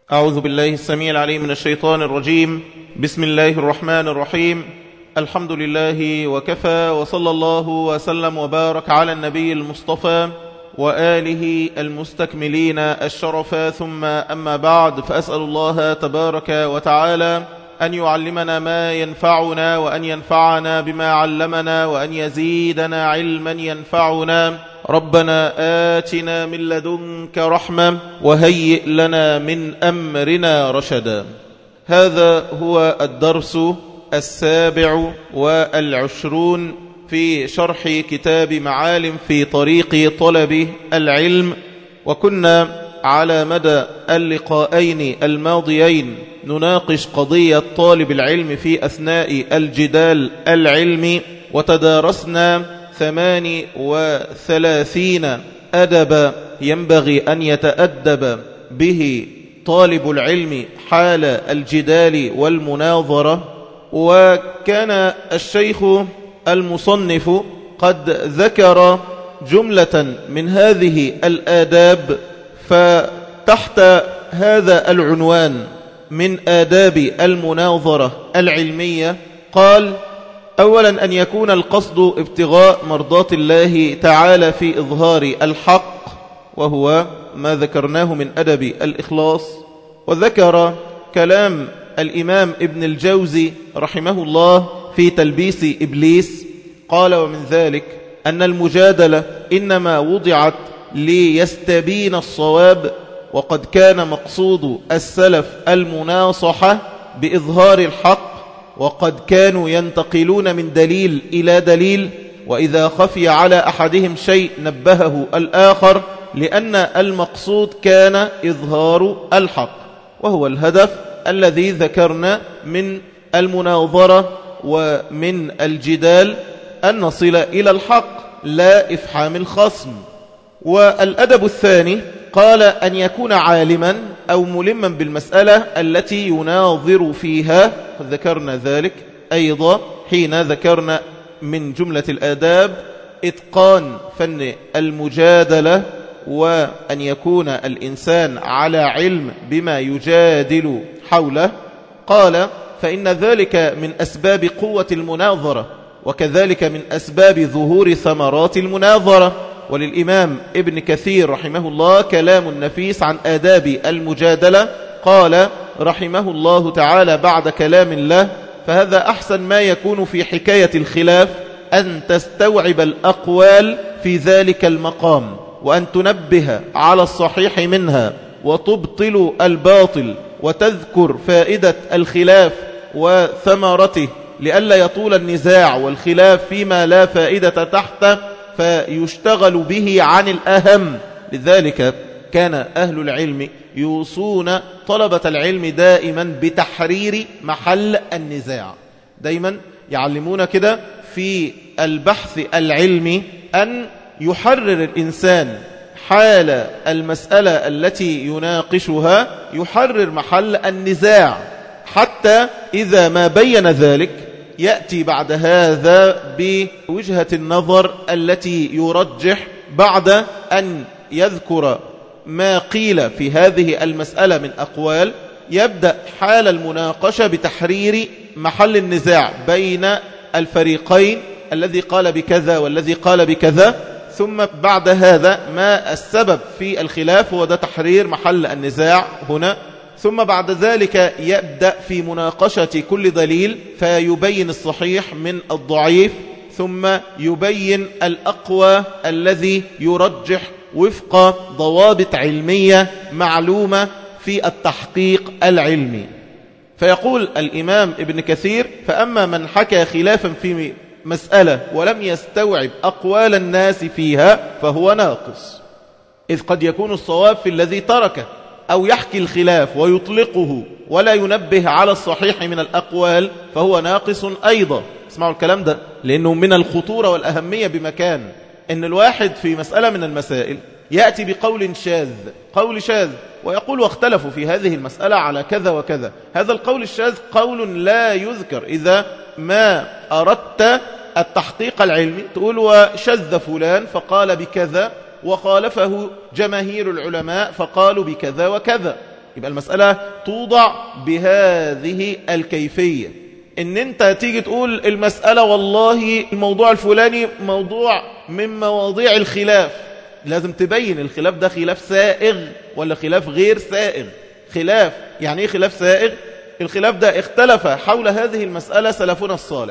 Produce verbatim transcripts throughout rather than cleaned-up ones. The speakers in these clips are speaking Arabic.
أعوذ بالله السميع العليم من الشيطان الرجيم. بسم الله الرحمن الرحيم. الحمد لله وكفى، وصلى الله وسلم وبارك على النبي المصطفى وآله المستكملين الشرفا، ثم أما بعد، فأسأل الله تبارك وتعالى أن يعلمنا ما ينفعنا، وأن ينفعنا بما علمنا، وأن يزيدنا علما ينفعنا. ربنا آتنا من لدنك رحمة وهيئ لنا من أمرنا رشدا. هذا هو الدرس السابع والعشرون في شرح كتاب معالم في طريق طلب العلم، وكنا على مدى اللقاءين الماضيين نناقش قضية طالب العلم في أثناء الجدال العلمي، وتدارسنا ثمان وثلاثين أدب ينبغي أن يتأدب به طالب العلم حال الجدال والمناظرة. وكان الشيخ المصنف قد ذكر جملة من هذه الآداب، فتحت هذا العنوان من آداب المناظرة العلمية قال: أولا أن يكون القصد ابتغاء مرضات الله تعالى في إظهار الحق، وهو ما ذكرناه من أدب الإخلاص. وذكر كلام الإمام ابن الجوزي رحمه الله في تلبيس إبليس، قال: ومن ذلك أن المجادلة إنما وضعت ليستبين الصواب، وقد كان مقصود السلف المناصحة بإظهار الحق، وقد كانوا ينتقلون من دليل إلى دليل، وإذا خفي على أحدهم شيء نبهه الآخر، لأن المقصود كان إظهار الحق، وهو الهدف الذي ذكرنا من المناظرة ومن الجدال، أن نصل إلى الحق لا إفحام الخصم. والأدب الثاني قال أن يكون عالما أو ملما بالمسألة التي يناظر فيها، ذكرنا ذلك أيضا حين ذكرنا من جملة الآداب إتقان فن المجادلة، وأن يكون الإنسان على علم بما يجادل حوله. قال: فإن ذلك من أسباب قوة المناظرة، وكذلك من أسباب ظهور ثمرات المناظرة. وللإمام ابن كثير رحمه الله كلام نفيس عن آداب المجادلة، قال رحمه الله تعالى بعد كلام الله: فهذا أحسن ما يكون في حكاية الخلاف، أن تستوعب الأقوال في ذلك المقام، وأن تنبه على الصحيح منها، وتبطل الباطل، وتذكر فائدة الخلاف وثمرته، لئلا يطول النزاع والخلاف فيما لا فائدة تحته فيشتغل به عن الأهم. لذلك كان أهل العلم يوصون طلبة العلم دائما بتحرير محل النزاع، دائما يعلمون كده في البحث العلمي أن يحرر الإنسان حال المسألة التي يناقشها، يحرر محل النزاع، حتى إذا ما بين ذلك يأتي بعد هذا بوجهة النظر التي يرجح بعد أن يذكر ما قيل في هذه المسألة من أقوال. يبدأ حال المناقشة بتحرير محل النزاع بين الفريقين، الذي قال بكذا والذي قال بكذا، ثم بعد هذا ما السبب في الخلاف، وده تحرير محل النزاع هنا. ثم بعد ذلك يبدأ في مناقشة كل دليل فيبين الصحيح من الضعيف، ثم يبين الأقوى الذي يرجح وفق ضوابط علمية معلومة في التحقيق العلمي. فيقول الإمام ابن كثير: فأما من حكى خلافا في مسألة ولم يستوعب أقوال الناس فيها فهو ناقص، إذ قد يكون الصواب في الذي تركه، أو يحكي الخلاف ويطلقه ولا ينبه على الصحيح من الأقوال فهو ناقص أيضا. اسمعوا الكلام ده، لأنه من الخطورة والأهمية بمكان، إن الواحد في مسألة من المسائل يأتي بقول شاذ، قول شاذ، ويقول واختلفوا في هذه المسألة على كذا وكذا. هذا القول الشاذ قول لا يذكر. إذا ما أردت التحقيق العلمي تقول وشذ فلان فقال بكذا، وخالفه جماهير العلماء فقالوا بكذا وكذا. يبقى المسألة توضع بهذه الكيفية. ان انت تيجي تقول المسألة والله الموضوع الفلاني موضوع من مواضيع الخلاف، لازم تبين الخلاف ده خلاف سائغ ولا خلاف غير سائغ. خلاف يعني ايه خلاف سائغ؟ الخلاف ده اختلف حول هذه المسألة سلفنا الصالح،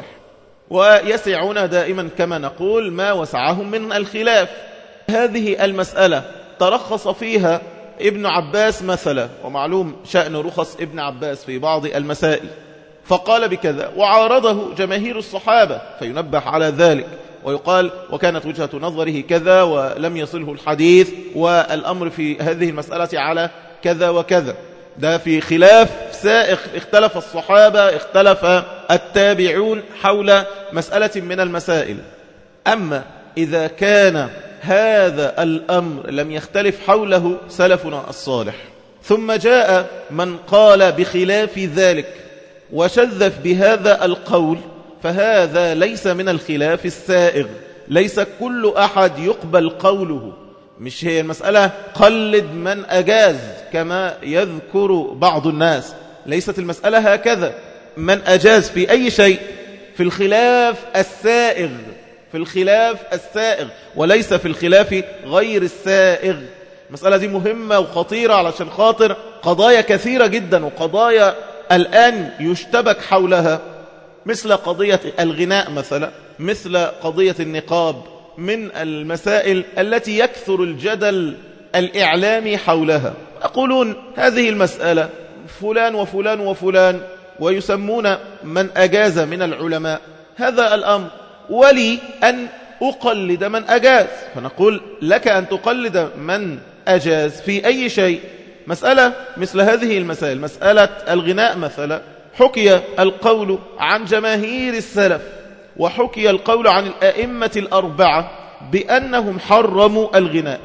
ويسعنا دائما كما نقول ما وسعهم من الخلاف. هذه المسألة ترخص فيها ابن عباس مثلا، ومعلوم شأن رخص ابن عباس في بعض المسائل، فقال بكذا وعارضه جماهير الصحابة فينبه على ذلك ويقال وكانت وجهة نظره كذا ولم يصله الحديث والأمر في هذه المسألة على كذا وكذا. ده في خلاف سائغ، اختلف الصحابة اختلف التابعون حول مسألة من المسائل. أما إذا كان هذا الأمر لم يختلف حوله سلفنا الصالح ثم جاء من قال بخلاف ذلك وشذف بهذا القول، فهذا ليس من الخلاف السائغ. ليس كل أحد يقبل قوله، مش هي المسألة قلد من أجاز كما يذكر بعض الناس، ليست المسألة هكذا. من أجاز في أي شيء في الخلاف السائغ، في الخلاف السائغ وليس في الخلاف غير السائغ. المسألة دي مهمة وخطيرة علشان خاطر قضايا كثيرة جدا، وقضايا الآن يشتبك حولها، مثل قضية الغناء مثلا، مثل قضية النقاب، من المسائل التي يكثر الجدل الإعلامي حولها. يقولون هذه المسألة فلان وفلان وفلان، ويسمون من أجاز من العلماء هذا الأمر، ولي أن أقلد من أجاز. فنقول لك أن تقلد من أجاز في أي شيء. مسألة مثل هذه المسائل، مسألة الغناء مثلا، حكي القول عن جماهير السلف وحكي القول عن الأئمة الأربعة بأنهم حرموا الغناء.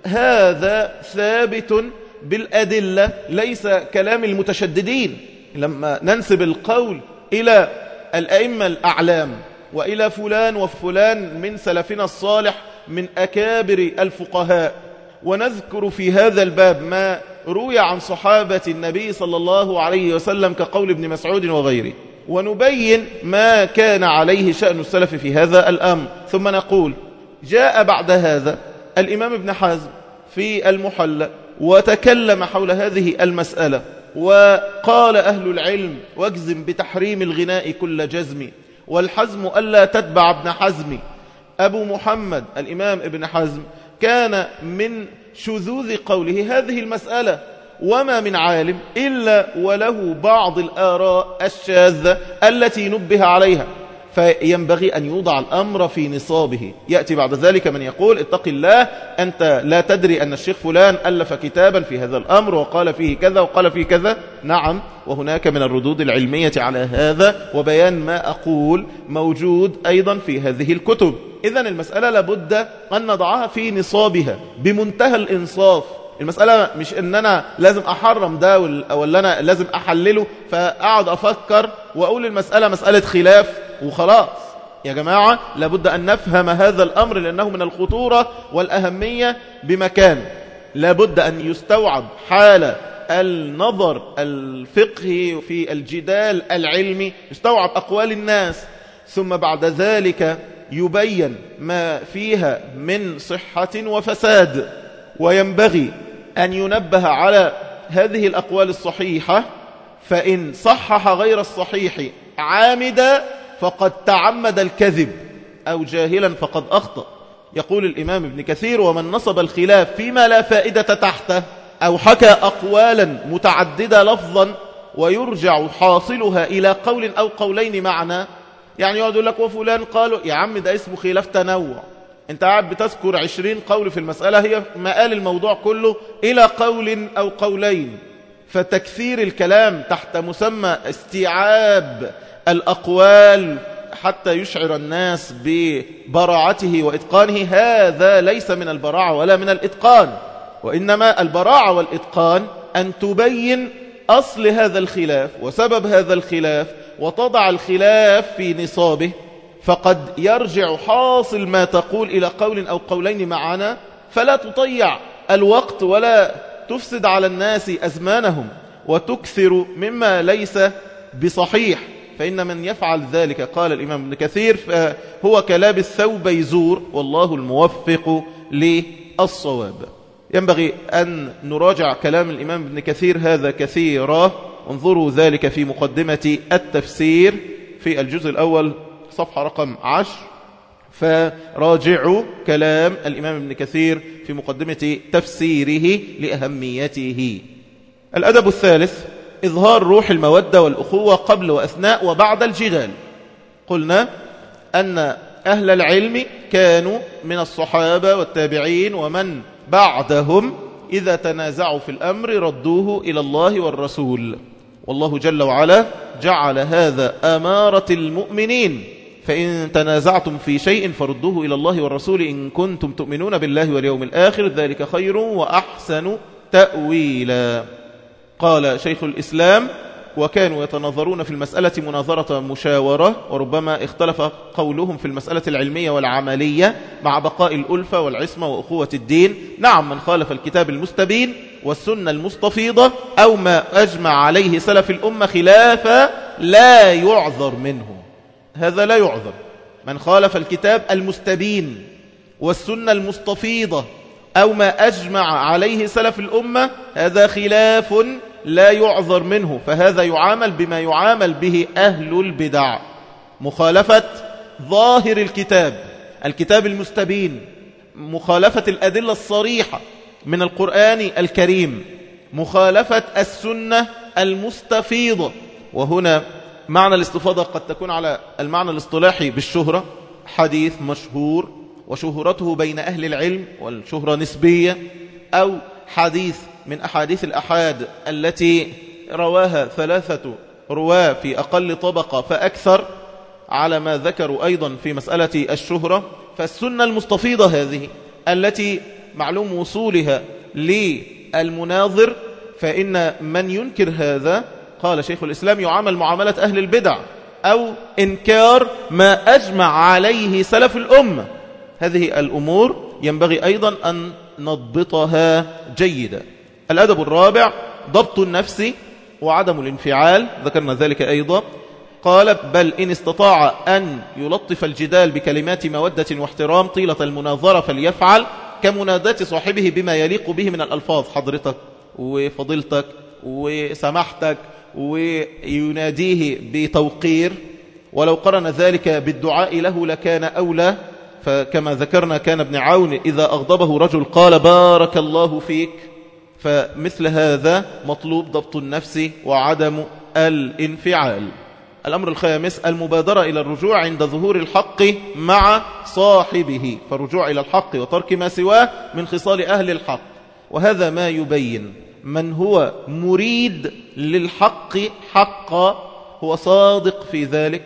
هذا ثابت بالأدلة، ليس كلام المتشددين. لما ننسب القول إلى الأئمة الأعلام وإلى فلان وفلان من سلفنا الصالح من أكابر الفقهاء، ونذكر في هذا الباب ما روي عن صحابة النبي صلى الله عليه وسلم كقول ابن مسعود وغيره، ونبين ما كان عليه شأن السلف في هذا الأمر، ثم نقول جاء بعد هذا الإمام ابن حزم في المحلى وتكلم حول هذه المسألة، وقال أهل العلم واجزم بتحريم الغناء كل جزم، والحزم ألا تتبع ابن حزم. أبو محمد الإمام ابن حزم كان من شذوذ قوله هذه المسألة، وما من عالم إلا وله بعض الآراء الشاذة التي نبه عليها، فينبغي أن يوضع الأمر في نصابه. يأتي بعد ذلك من يقول اتق الله، أنت لا تدري أن الشيخ فلان ألف كتابا في هذا الأمر وقال فيه كذا وقال فيه كذا. نعم، وهناك من الردود العلمية على هذا وبيان ما أقول موجود أيضا في هذه الكتب. إذن المسألة لابد أن نضعها في نصابها بمنتهى الإنصاف. المسألة مش إن أنا لازم أحرم ده ولا أنا لازم أحلله فأقعد أفكر وأقول المسألة مسألة خلاف وخلاص. يا جماعة لابد أن نفهم هذا الأمر، لأنه من الخطورة والأهمية بمكان. لابد أن يستوعب حال النظر الفقهي في الجدال العلمي، يستوعب أقوال الناس، ثم بعد ذلك يبين ما فيها من صحة وفساد. وينبغي أن ينبه على هذه الأقوال الصحيحة، فإن صحح غير الصحيح عامدا فقد تعمد الكذب، أو جاهلا فقد أخطأ. يقول الإمام ابن كثير ومن نصب الخلاف فيما لا فائدة تحته، أو حكى أقوالا متعددة لفظا ويرجع حاصلها إلى قول أو قولين معنى، يعني يقعد يقول لك وفلان قالوا، يا عم ده اسمه خلاف تنوع، انت قاعد بتذكر عشرين قول في المسألة، هي مآل الموضوع كله إلى قول أو قولين. فتكثير الكلام تحت مسمى استيعاب الأقوال حتى يشعر الناس ببراعته وإتقانه، هذا ليس من البراعة ولا من الإتقان، وإنما البراعة والإتقان أن تبين أصل هذا الخلاف وسبب هذا الخلاف وتضع الخلاف في نصابه، فقد يرجع حاصل ما تقول إلى قول أو قولين معنا، فلا تضيع الوقت ولا تفسد على الناس أزمانهم وتكثر مما ليس بصحيح، فإن من يفعل ذلك قال الإمام ابن كثير فهو كلابس ثوبي زور والله الموفق للصواب. ينبغي أن نراجع كلام الإمام ابن كثير هذا كثيرا، انظروا ذلك في مقدمة التفسير في الجزء الأول صفحة رقم عشر، فراجعوا كلام الإمام ابن كثير في مقدمة تفسيره لأهميته. الأدب الثالث إظهار روح المودة والأخوة قبل وأثناء وبعد الجدال. قلنا أن أهل العلم كانوا من الصحابة والتابعين ومن بعدهم إذا تنازعوا في الأمر ردوه إلى الله والرسول، والله جل وعلا جعل هذا أمارة المؤمنين، فإن تنازعتم في شيء فردوه إلى الله والرسول إن كنتم تؤمنون بالله واليوم الآخر ذلك خير وأحسن تأويلا. قال شيخ الإسلام وكانوا يتناظرون في المسألة مناظرة مشاورة، وربما اختلف قولهم في المسألة العلمية والعملية مع بقاء الألفة والعصمة وأخوة الدين. نعم، من خالف الكتاب المستبين والسنة المستفيضة أو ما أجمع عليه سلف الأمة خلافا لا يعذر منه، هذا لا يعذر. من خالف الكتاب المستبين والسنة المستفيضة أو ما أجمع عليه سلف الأمة هذا خلاف لا يعذر منه، فهذا يعامل بما يعامل به أهل البدع. مخالفة ظاهر الكتاب الكتاب المستبين، مخالفة الأدلة الصريحة من القرآن الكريم، مخالفة السنة المستفيضة. وهنا معنى الاستفاضة قد تكون على المعنى الاصطلاحي بالشهرة، حديث مشهور وشهرته بين أهل العلم والشهرة نسبية، أو حديث من أحاديث الأحاد التي رواها ثلاثة رواه في أقل طبقة فأكثر على ما ذكروا أيضا في مسألة الشهرة. فالسنة المستفيضة هذه التي معلوم وصولها للمناظر، فإن من ينكر هذا قال شيخ الإسلام يعامل معاملة أهل البدع أو إنكار ما أجمع عليه سلف الأمة. هذه الأمور ينبغي أيضا أن نضبطها جيدا. الأدب الرابع ضبط النفس وعدم الانفعال، ذكرنا ذلك أيضا. قال بل إن استطاع أن يلطف الجدال بكلمات مودة واحترام طيلة المناظرة فليفعل، كمنادات صاحبه بما يليق به من الألفاظ، حضرتك وفضيلتك وسماحتك، ويناديه بتوقير، ولو قرن ذلك بالدعاء له لكان أولى. فكما ذكرنا كان ابن عون إذا أغضبه رجل قال بارك الله فيك، فمثل هذا مطلوب ضبط النفس وعدم الانفعال. الأمر الخامس المبادرة إلى الرجوع عند ظهور الحق مع صاحبه، فالرجوع إلى الحق وترك ما سواه من خصال أهل الحق، وهذا ما يبين من هو مريد للحق حقا هو صادق في ذلك،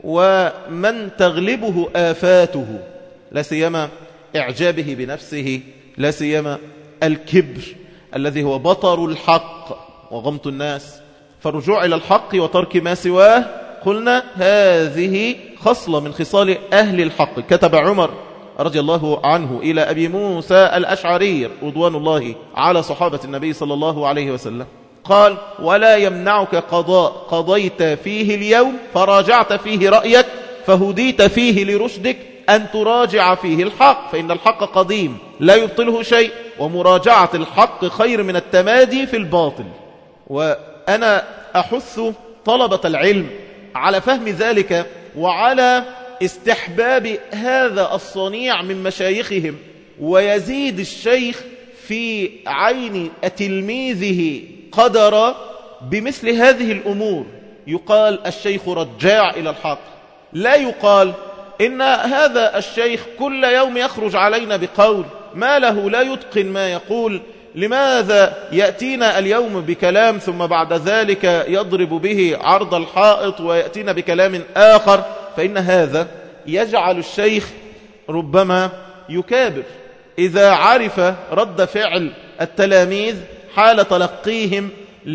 ومن تغلبه آفاته لا سيما إعجابه بنفسه، لا سيما الكبر الذي هو بطر الحق وغمط الناس. فالرجوع إلى الحق وترك ما سواه قلنا هذه خصلة من خصال أهل الحق. كتب عمر رضي الله عنه إلى أبي موسى الأشعري رضوان الله على صحابة النبي صلى الله عليه وسلم، قال ولا يمنعك قضاء قضيت فيه اليوم فراجعت فيه رأيك فهديت فيه لرشدك أن تراجع فيه الحق، فإن الحق قديم لا يبطله شيء، ومراجعة الحق خير من التمادي في الباطل. وأنا أحث طلبة العلم على فهم ذلك وعلى استحباب هذا الصنيع من مشايخهم، ويزيد الشيخ في عين تلميذه قدر بمثل هذه الأمور. يقال الشيخ رجاع إلى الحق، لا يقال إن هذا الشيخ كل يوم يخرج علينا بقول ما له لا يتقن ما يقول، لماذا يأتينا اليوم بكلام ثم بعد ذلك يضرب به عرض الحائط ويأتينا بكلام آخر، فإن هذا يجعل الشيخ ربما يكابر إذا عرف رد فعل التلاميذ حال تلقيهم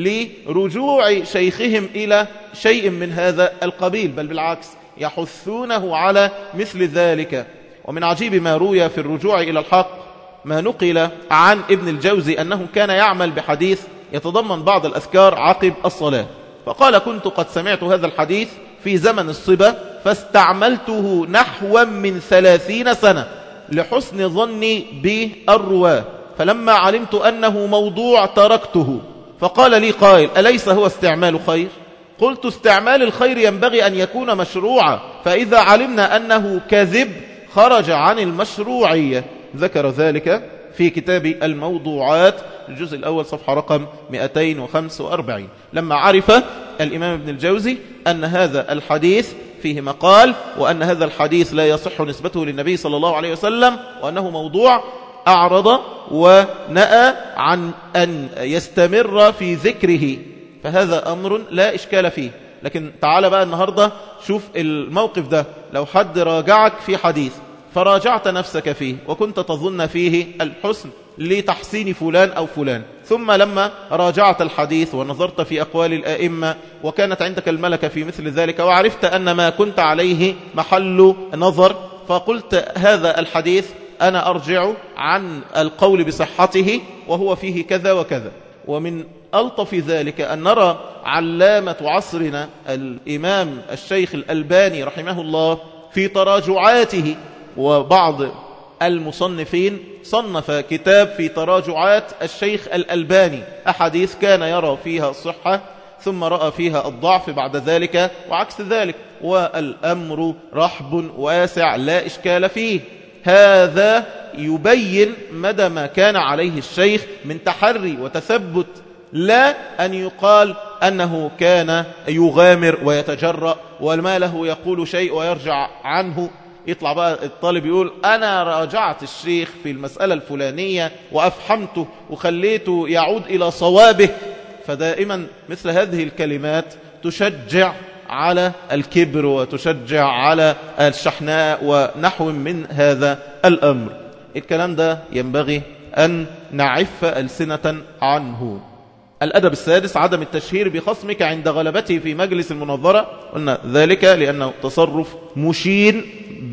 لرجوع شيخهم إلى شيء من هذا القبيل، بل بالعكس يحثونه على مثل ذلك. ومن عجيب ما روي في الرجوع إلى الحق ما نقل عن ابن الجوزي أنه كان يعمل بحديث يتضمن بعض الأذكار عقب الصلاة، فقال كنت قد سمعت هذا الحديث في زمن الصبا فاستعملته نحو من ثلاثين سنة لحسن ظني بالرواة، فلما علمت أنه موضوع تركته. فقال لي قائل أليس هو استعمال خير؟ قلت استعمال الخير ينبغي أن يكون مشروعا، فإذا علمنا أنه كذب خرج عن المشروعية. ذكر ذلك في كتاب الموضوعات الجزء الأول صفحة رقم مئتين وخمسة وأربعين، لما عرف الإمام ابن الجوزي أن هذا الحديث فيه مقال، وأن هذا الحديث لا يصح نسبته للنبي صلى الله عليه وسلم، وأنه موضوع، أعرض ونأى عن أن يستمر في ذكره، فهذا أمر لا إشكال فيه. لكن تعال بقى النهاردة شوف الموقف ده، لو حد راجعك في حديث فراجعت نفسك فيه وكنت تظن فيه الحسن لتحسين فلان أو فلان، ثم لما راجعت الحديث ونظرت في أقوال الآئمة وكانت عندك الملكة في مثل ذلك وعرفت أن ما كنت عليه محل نظر، فقلت هذا الحديث أنا أرجع عن القول بصحته وهو فيه كذا وكذا. ومن ألطف ذلك أن نرى علامة عصرنا الإمام الشيخ الألباني رحمه الله في تراجعاته، وبعض المصنفين صنف كتاب في تراجعات الشيخ الألباني، أحاديث كان يرى فيها الصحة ثم رأى فيها الضعف بعد ذلك وعكس ذلك، والأمر رحب واسع لا إشكال فيه. هذا يبين مدى ما كان عليه الشيخ من تحري وتثبت، لا أن يقال أنه كان يغامر ويتجرأ وما له يقول شيء ويرجع عنه. يطلع بقى الطالب يقول أنا راجعت الشيخ في المسألة الفلانية وأفحمته وخليته يعود إلى صوابه. فدائما مثل هذه الكلمات تشجع على الكبر وتشجع على الشحناء ونحو من هذا الأمر. الكلام ده ينبغي أن نعف ألسنة عنه. الأدب السادس عدم التشهير بخصمك عند غلبته في مجلس المناظرة. قلنا ذلك لأنه تصرف مشين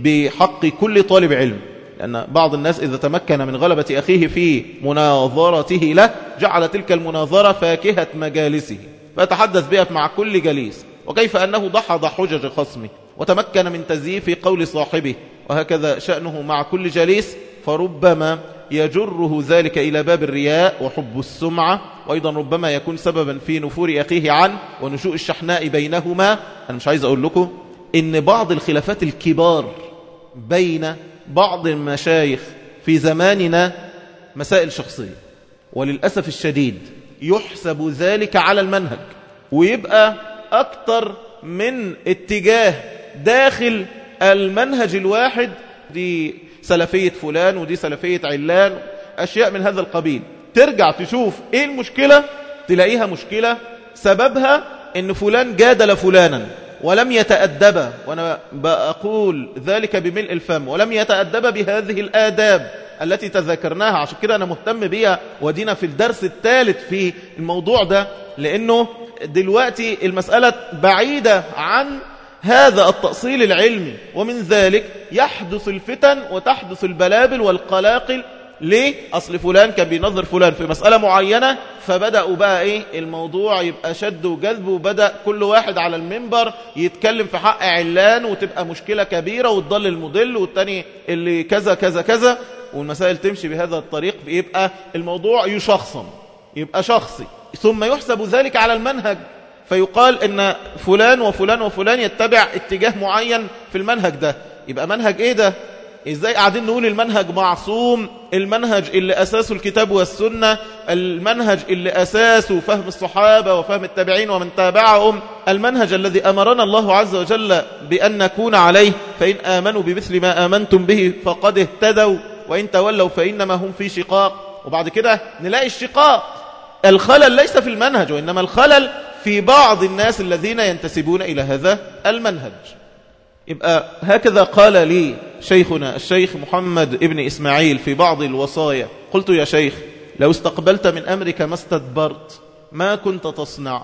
بحق كل طالب علم، لأن بعض الناس إذا تمكن من غلبة أخيه في مناظرته له جعل تلك المناظرة فاكهة مجالسه فيتحدث بها مع كل جليس، وكيف أنه دحض حجج خصمه وتمكن من تزييف قول صاحبه، وهكذا شأنه مع كل جليس، فربما يجره ذلك إلى باب الرياء وحب السمعة، وأيضا ربما يكون سببا في نفور أخيه عنه ونشوء الشحناء بينهما. أنا مش عايز أقول لكم إن بعض الخلافات الكبار بين بعض المشايخ في زماننا مسائل شخصية، وللأسف الشديد يحسب ذلك على المنهج، ويبقى أكتر من اتجاه داخل المنهج الواحد، دي سلفية فلان ودي سلفية علان، أشياء من هذا القبيل. ترجع تشوف إيه المشكلة، تلاقيها مشكلة سببها إن فلان جادل فلانا ولم يتأدب، وأنا بقول ذلك بملء الفم، ولم يتأدب بهذه الآداب التي تذكرناها. عشان كده أنا مهتم بيها ودينا في الدرس الثالث في الموضوع ده، لأنه دلوقتي المسألة بعيدة عن هذا التأصيل العلمي، ومن ذلك يحدث الفتن وتحدث البلابل والقلاقل. ليه؟ أصل فلان كان بينظر فلان في مسألة معينة، فبدأوا بقى إيه الموضوع يبقى شد وجذب، وبدأ كل واحد على المنبر يتكلم في حق علان، وتبقى مشكلة كبيرة وتضل المضل والتاني اللي كذا كذا كذا، والمسائل تمشي بهذا الطريق، يبقى الموضوع يشخصن، يبقى شخصي، ثم يحسب ذلك على المنهج، فيقال إن فلان وفلان وفلان يتبع اتجاه معين في المنهج ده. يبقى منهج إيه ده؟ إزاي قاعدين نقول المنهج معصوم؟ المنهج اللي أساسه الكتاب والسنة، المنهج اللي أساسه فهم الصحابة وفهم التابعين ومن تابعهم، المنهج الذي أمرنا الله عز وجل بأن نكون عليه، فإن آمنوا بمثل ما آمنتم به فقد اهتدوا وإن تولوا فإنما هم في شقاق. وبعد كده نلاقي الشقاق، الخلل ليس في المنهج، وإنما الخلل في بعض الناس الذين ينتسبون إلى هذا المنهج. يبقى هكذا قال لي شيخنا الشيخ محمد ابن إسماعيل في بعض الوصايا، قلت يا شيخ لو استقبلت من أمرك ما استدبرت ما كنت تصنع،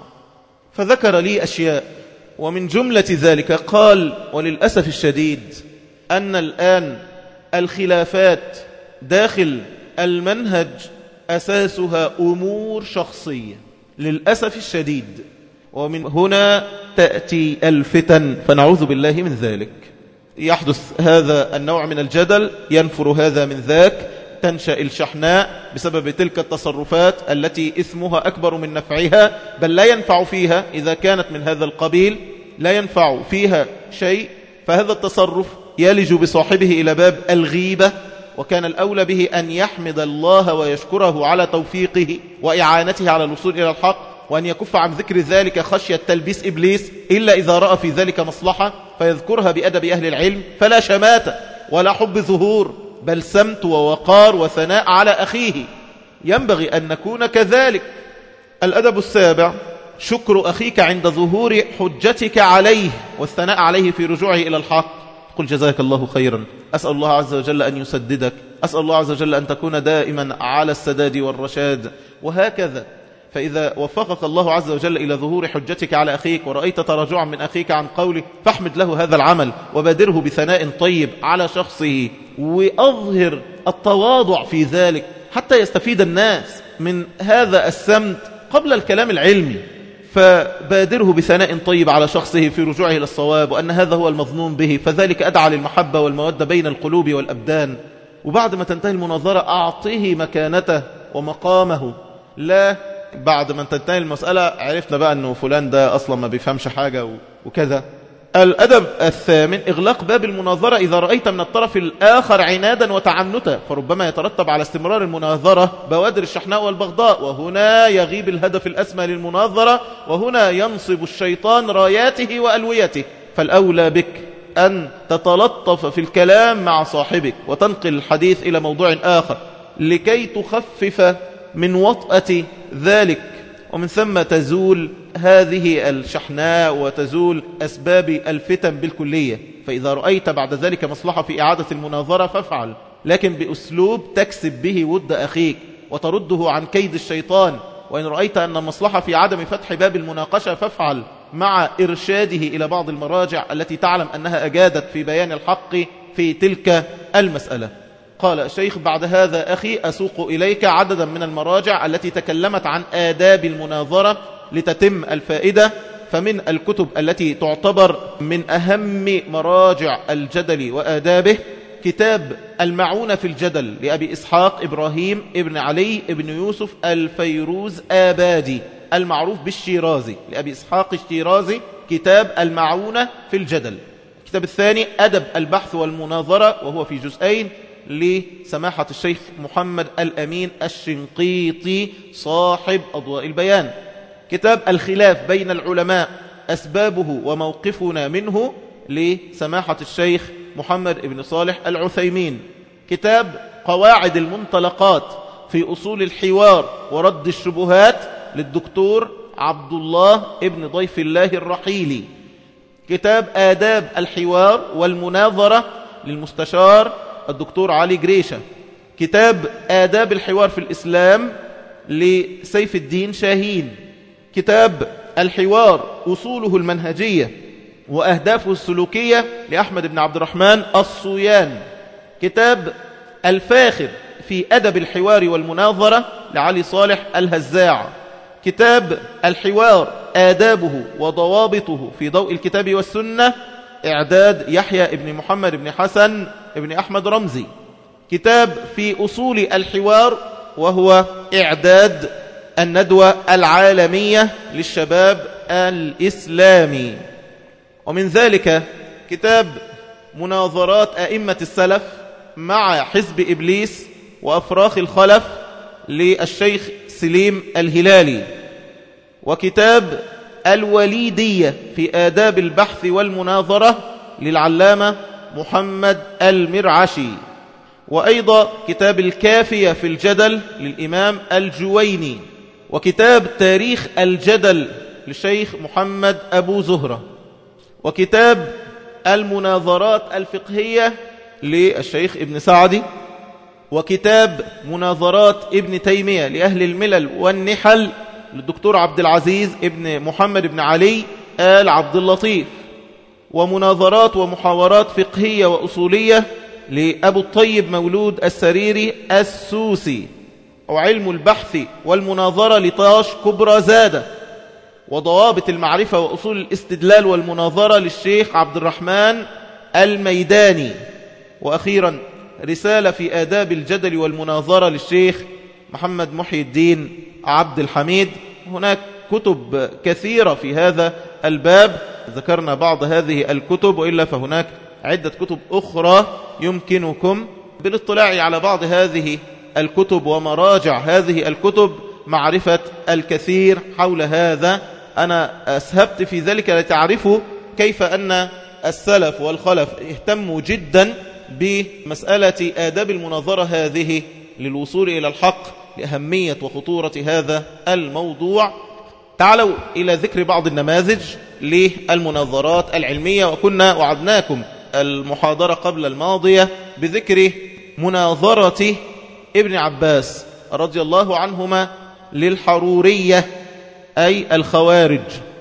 فذكر لي أشياء، ومن جملة ذلك قال وللأسف الشديد أن الآن الخلافات داخل المنهج أساسها أمور شخصية للأسف الشديد، ومن هنا تأتي الفتن، فنعوذ بالله من ذلك. يحدث هذا النوع من الجدل، ينفر هذا من ذاك، تنشأ الشحناء بسبب تلك التصرفات التي إثمها أكبر من نفعها، بل لا ينفع فيها إذا كانت من هذا القبيل، لا ينفع فيها شيء، فهذا التصرف يلج بصاحبه إلى باب الغيبة، وكان الأولى به أن يحمد الله ويشكره على توفيقه وإعانته على الوصول إلى الحق، وأن يكف عن ذكر ذلك خشية تلبيس إبليس، إلا إذا رأى في ذلك مصلحة فيذكرها بأدب أهل العلم، فلا شماتة ولا حب ظهور، بل سمت ووقار وثناء على أخيه. ينبغي أن نكون كذلك. الأدب السابع شكر أخيك عند ظهور حجتك عليه والثناء عليه في رجوعه إلى الحق. قل جزاك الله خيرا، أسأل الله عز وجل أن يسددك، أسأل الله عز وجل أن تكون دائما على السداد والرشاد، وهكذا. فإذا وفقك الله عز وجل إلى ظهور حجتك على أخيك ورأيت تراجعا من أخيك عن قوله، فاحمد له هذا العمل وبادره بثناء طيب على شخصه، وأظهر التواضع في ذلك حتى يستفيد الناس من هذا السمت قبل الكلام العلمي. فبادره بثناء طيب على شخصه في رجوعه إلى الصواب، وأن هذا هو المظنون به، فذلك أدعى للمحبة والمودة بين القلوب والأبدان. وبعد ما تنتهي المناظرة أعطيه مكانته ومقامه، لا بعد ما تنتهي المسألة عرفنا بقى أنه فلان ده أصلا ما بيفهمش حاجة وكذا. الأدب الثامن إغلاق باب المناظرة إذا رأيت من الطرف الآخر عنادا وتعنتا، فربما يترتب على استمرار المناظرة بوادر الشحناء والبغضاء، وهنا يغيب الهدف الأسمى للمناظرة، وهنا ينصب الشيطان راياته وألويته. فالأولى بك أن تتلطف في الكلام مع صاحبك وتنقل الحديث إلى موضوع آخر لكي تخفف من وطأة ذلك، ومن ثم تزول هذه الشحناء وتزول أسباب الفتن بالكلية. فإذا رأيت بعد ذلك مصلحة في إعادة المناظرة فافعل، لكن بأسلوب تكسب به ود أخيك وترده عن كيد الشيطان. وإن رأيت أن المصلحة في عدم فتح باب المناقشة فافعل، مع إرشاده إلى بعض المراجع التي تعلم أنها أجادت في بيان الحق في تلك المسألة. قال الشيخ بعد هذا أخي أسوق إليك عددا من المراجع التي تكلمت عن آداب المناظرة لتتم الفائدة. فمن الكتب التي تعتبر من أهم مراجع الجدل وآدابه كتاب المعونة في الجدل لأبي إسحاق إبراهيم ابن علي ابن يوسف الفيروز آبادي المعروف بالشيرازي، لأبي إسحاق الشيرازي، كتاب المعونة في الجدل. الكتاب الثاني أدب البحث والمناظرة، وهو في جزئين لسماحة الشيخ محمد الأمين الشنقيطي صاحب أضواء البيان. كتاب الخلاف بين العلماء أسبابه وموقفنا منه لسماحة الشيخ محمد بن صالح العثيمين. كتاب قواعد المنطلقات في أصول الحوار ورد الشبهات للدكتور عبد الله ابن ضيف الله الرحيلي. كتاب آداب الحوار والمناظرة للمستشار الدكتور علي جريشة. كتاب آداب الحوار في الإسلام لسيف الدين شاهين. كتاب الحوار أصوله المنهجية وأهدافه السلوكية لأحمد بن عبد الرحمن الصويان. كتاب الفاخر في أدب الحوار والمناظرة لعلي صالح الهزاع. كتاب الحوار آدابه وضوابطه في ضوء الكتاب والسنة إعداد يحيى ابن محمد ابن حسن ابن أحمد رمزي. كتاب في أصول الحوار وهو إعداد الندوة العالمية للشباب الإسلامي. ومن ذلك كتاب مناظرات أئمة السلف مع حزب إبليس وأفراخ الخلف للشيخ سليم الهلالي. وكتاب الوليدية في آداب البحث والمناظرة للعلامة محمد المرعشي. وأيضا كتاب الكافية في الجدل للإمام الجويني. وكتاب تاريخ الجدل للشيخ محمد أبو زهرة. وكتاب المناظرات الفقهية للشيخ ابن سعدي. وكتاب مناظرات ابن تيمية لأهل الملل والنحل للدكتور عبد العزيز ابن محمد بن علي آل عبد اللطيف. ومناظرات ومحاورات فقهية وأصولية لأبو الطيب مولود السريري السوسي، وعلم البحث والمناظرة لطاش كبرى زادة، وضوابط المعرفة وأصول الاستدلال والمناظرة للشيخ عبد الرحمن الميداني، وأخيرا رسالة في آداب الجدل والمناظرة للشيخ محمد محي الدين عبد الحميد. هناك كتب كثيرة في هذا الباب، ذكرنا بعض هذه الكتب، وإلا فهناك عدة كتب أخرى يمكنكم بالاطلاع على بعض هذه الكتب ومراجع هذه الكتب معرفة الكثير حول هذا. أنا أسهبت في ذلك لتعرفوا كيف أن السلف والخلف اهتموا جدا بمسألة آداب المناظرة هذه للوصول إلى الحق، لأهمية وخطورة هذا الموضوع. تعالوا إلى ذكر بعض النماذج للمناظرات العلمية. وكنا وعدناكم المحاضرة قبل الماضية بذكر مناظرة ابن عباس رضي الله عنهما للحرورية أي الخوارج،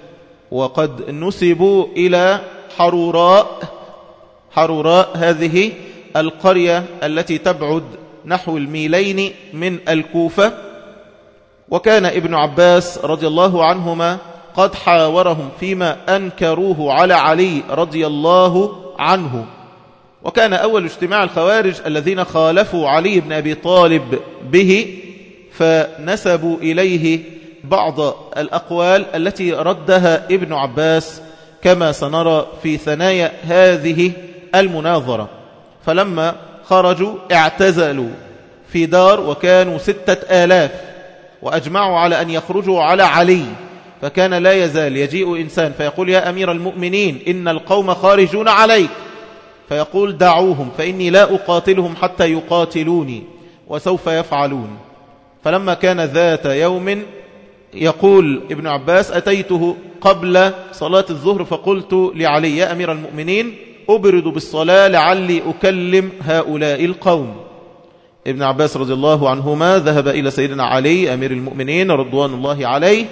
وقد نسبوا إلى حروراء. حروراء هذه القرية التي تبعد نحو الميلين من الكوفة، وكان ابن عباس رضي الله عنهما قد حاورهم فيما أنكروه على علي رضي الله عنه. وكان أول اجتماع الخوارج الذين خالفوا علي بن أبي طالب به، فنسبوا إليه بعض الأقوال التي ردها ابن عباس كما سنرى في ثنايا هذه المناظرة. فلما خرجوا اعتزلوا في دار، وكانوا ستة آلاف، وأجمعوا على أن يخرجوا على علي. فكان لا يزال يجيء إنسان فيقول: يا أمير المؤمنين إن القوم خارجون عليك، فيقول: دعوهم فإني لا أقاتلهم حتى يقاتلوني، وسوف يفعلون. فلما كان ذات يوم يقول ابن عباس: أتيته قبل صلاة الظهر فقلت لعلي: يا أمير المؤمنين أبرد بالصلاة لعلي أكلم هؤلاء القوم. ابن عباس رضي الله عنهما ذهب إلى سيدنا علي أمير المؤمنين رضوان الله عليه،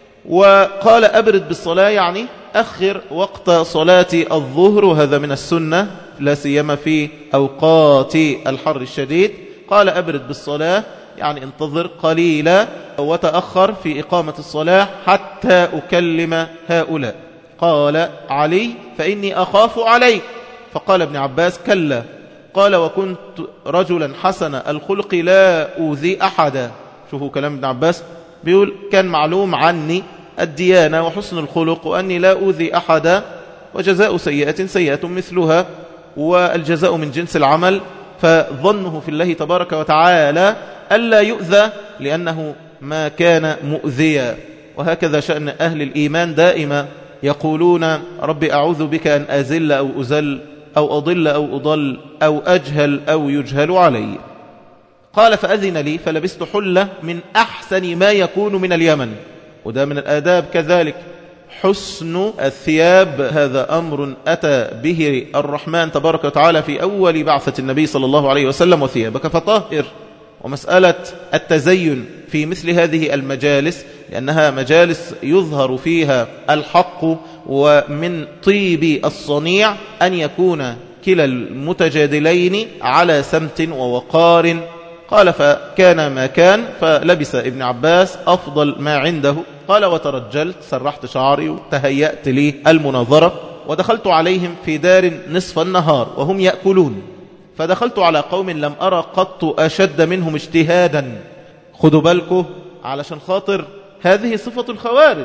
وقال: أبرد بالصلاة، يعني أخر وقت صلاة الظهر، وهذا من السنة لا سيما في أوقات الحر الشديد. قال: أبرد بالصلاة، يعني انتظر قليلا وتأخر في إقامة الصلاة حتى أكلم هؤلاء. قال علي: فإني أخاف عليك. فقال ابن عباس: كلا. قال: وكنت رجلا حسن الخلق لا أوذي أحدا. شوفوا كلام ابن عباس، بيقول كان معلوم عني الديانة وحسن الخلق وأني لا أوذي أحدا، وجزاء سيئة سيئة مثلها، والجزاء من جنس العمل، فظنه في الله تبارك وتعالى ألا يؤذى لأنه ما كان مؤذيا. وهكذا شأن أهل الإيمان دائما، يقولون: ربي أعوذ بك أن أزل أو أزل أو أضل أو أضل أو أجهل أو يجهل علي. قال: فأذن لي فلبست حلة من أحسن ما يكون من اليمن. وده من الآداب كذلك، حسن الثياب، هذا أمر أتى به الرحمن تبارك وتعالى في أول بعثة النبي صلى الله عليه وسلم: وثيابك فطهر. ومسألة التزين في مثل هذه المجالس، لأنها مجالس يظهر فيها الحق، ومن طيب الصنيع أن يكون كلا المتجادلين على سمت ووقار. قال: فكان ما كان، فلبس ابن عباس أفضل ما عنده. قال: وترجلت، سرحت شعري وتهيأت لي المناظرة، ودخلت عليهم في دار نصف النهار وهم يأكلون، فدخلت على قوم لم أرى قط أشد منهم اجتهادا. خذوا بالكم علشان خاطر هذه صفة الخوارج.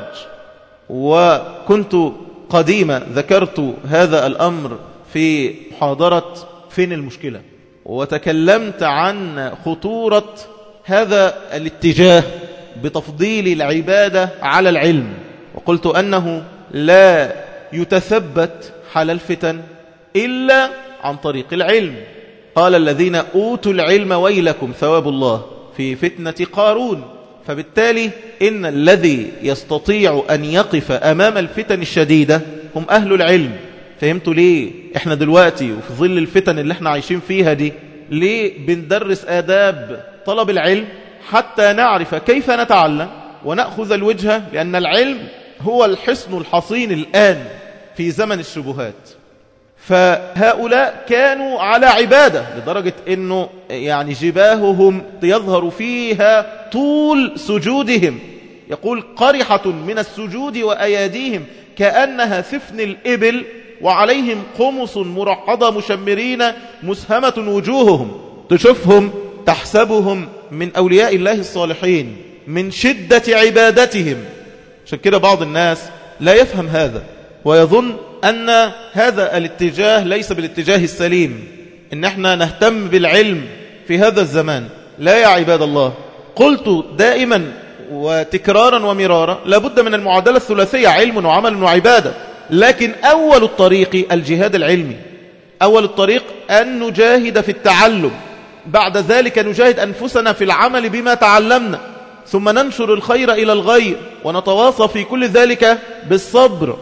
وكنت قديما ذكرت هذا الأمر في محاضرة فين المشكلة، وتكلمت عن خطورة هذا الاتجاه بتفضيل العبادة على العلم، وقلت أنه لا يتثبت حال الفتن إلا عن طريق العلم. قال: الذين أوتوا العلم ويلكم ثواب الله في فتنة قارون. فبالتالي إن الذي يستطيع أن يقف أمام الفتن الشديدة هم أهل العلم. فهمتوا ليه إحنا دلوقتي وفي ظل الفتن اللي احنا عايشين فيها دي ليه بندرس آداب طلب العلم؟ حتى نعرف كيف نتعلم ونأخذ الوجهة، لأن العلم هو الحصن الحصين الآن في زمن الشبهات. فهؤلاء كانوا على عبادة لدرجة أنه يعني جباههم يظهر فيها طول سجودهم، يقول قرحة من السجود وأياديهم كأنها سفن الإبل وعليهم قمص مرحضة مشمرين مسهمة وجوههم. تشوفهم تحسبهم من أولياء الله الصالحين من شدة عبادتهم. عشان كده بعض الناس لا يفهم هذا ويظن أن هذا الاتجاه ليس بالاتجاه السليم، إن احنا نهتم بالعلم في هذا الزمان. لا يا عباد الله، قلت دائما وتكرارا ومرارا لابد من المعادلة الثلاثية، علم وعمل وعبادة. لكن أول الطريق الجهاد العلمي، أول الطريق أن نجاهد في التعلم، بعد ذلك نجاهد أنفسنا في العمل بما تعلمنا، ثم ننشر الخير إلى الغير ونتواصى في كل ذلك بالصبر.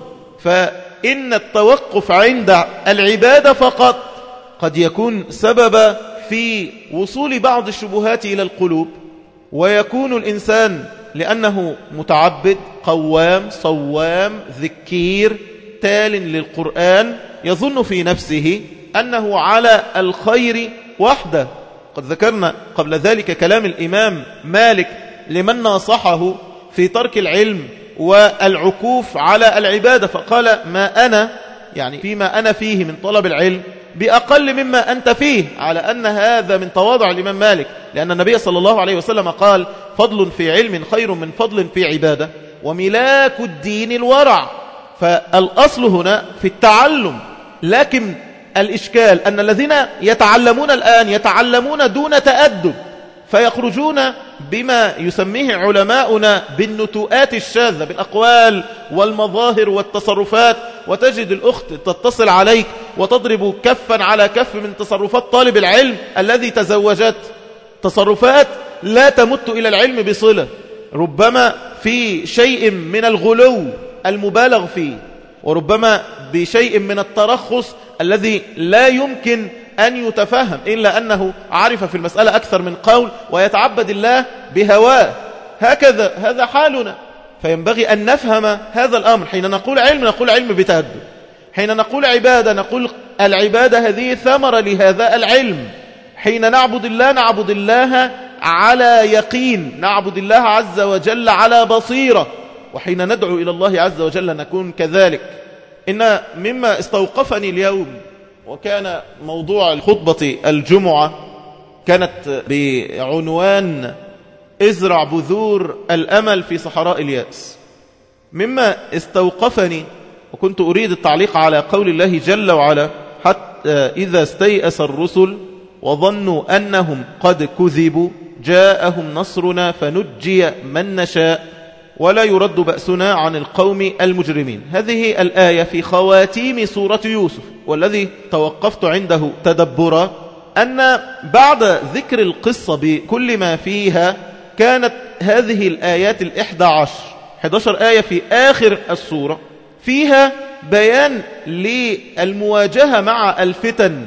فإن التوقف عند العبادة فقط قد يكون سبب في وصول بعض الشبهات إلى القلوب، ويكون الإنسان لأنه متعبد قوام صوام ذكير تال للقرآن يظن في نفسه أنه على الخير وحده. قد ذكرنا قبل ذلك كلام الإمام مالك لمن ناصحه في ترك العلم والعكوف على العبادة، فقال ما أنا يعني فيما أنا فيه من طلب العلم بأقل مما أنت فيه، على أن هذا من تواضع الإمام مالك، لأن النبي صلى الله عليه وسلم قال فضل في علم خير من فضل في عبادة، وملاك الدين الورع. فالأصل هنا في التعلم. لكن الإشكال أن الذين يتعلمون الآن يتعلمون دون تأدب، فيخرجون بما يسميه علماؤنا بالنتوءات الشاذة، بالأقوال والمظاهر والتصرفات. وتجد الأخت تتصل عليك وتضرب كفا على كف من تصرفات طالب العلم الذي تزوجت، تصرفات لا تمت إلى العلم بصلة، ربما في شيء من الغلو المبالغ فيه، وربما بشيء من الترخص الذي لا يمكن أن يتفهم إلا أنه عرف في المسألة أكثر من قول ويتعبد الله بهواه. هكذا هذا حالنا. فينبغي أن نفهم هذا الأمر. حين نقول علم نقول علم بتهدد، حين نقول عبادة نقول العبادة هذه ثمرة لهذا العلم. حين نعبد الله نعبد الله على يقين، نعبد الله عز وجل على بصيرة، وحين ندعو إلى الله عز وجل نكون كذلك. إن مما استوقفني اليوم وكان موضوع الخطبة الجمعة كانت بعنوان ازرع بذور الأمل في صحراء اليأس. مما استوقفني وكنت أريد التعليق على قول الله جل وعلا حتى إذا استيأس الرسل وظنوا أنهم قد كذبوا جاءهم نصرنا فنجي من نشاء ولا يرد بأسنا عن القوم المجرمين. هذه الآية في خواتيم سورة يوسف، والذي توقفت عنده تدبرا أن بعد ذكر القصة بكل ما فيها كانت هذه الآيات الإحدى عشر إحدى عشر آية في آخر السورة فيها بيان للمواجهة مع الفتن،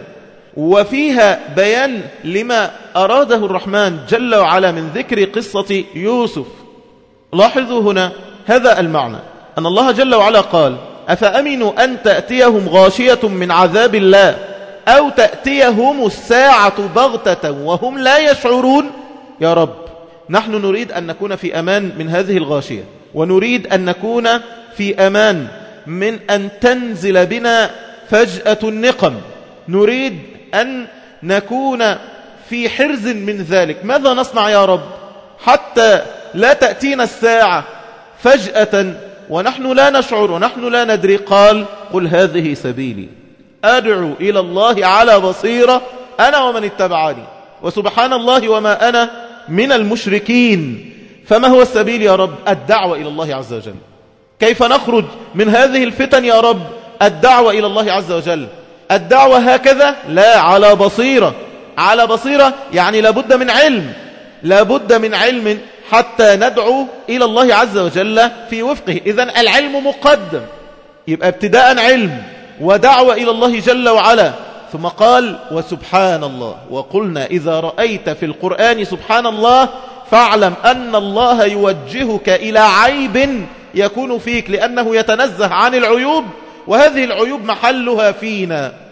وفيها بيان لما أراده الرحمن جل وعلا من ذكر قصة يوسف. لاحظوا هنا هذا المعنى، أن الله جل وعلا قال أفأمنوا أن تأتيهم غاشية من عذاب الله أو تأتيهم الساعة بغتة وهم لا يشعرون. يا رب، نحن نريد أن نكون في أمان من هذه الغاشية، ونريد أن نكون في أمان من أن تنزل بنا فجأة النقم، نريد أن نكون في حرز من ذلك. ماذا نصنع يا رب حتى لا تأتينا الساعة فجأة ونحن لا نشعر ونحن لا ندري؟ قال قل هذه سبيلي أدعو إلى الله على بصيرة أنا ومن اتبعني وسبحان الله وما أنا من المشركين. فما هو السبيل يا رب؟ الدعوة إلى الله عز وجل. كيف نخرج من هذه الفتن يا رب؟ الدعوة إلى الله عز وجل. الدعوة هكذا؟ لا، على بصيرة. على بصيرة يعني لابد من علم، لابد من علم حتى ندعو إلى الله عز وجل في وفقه. إذن العلم مقدم، يبقى ابتداء علم ودعوة إلى الله جل وعلا. ثم قال وسبحان الله، وقلنا إذا رأيت في القرآن سبحان الله فاعلم أن الله يوجهك إلى عيب يكون فيك، لأنه يتنزه عن العيوب، وهذه العيوب محلها فينا.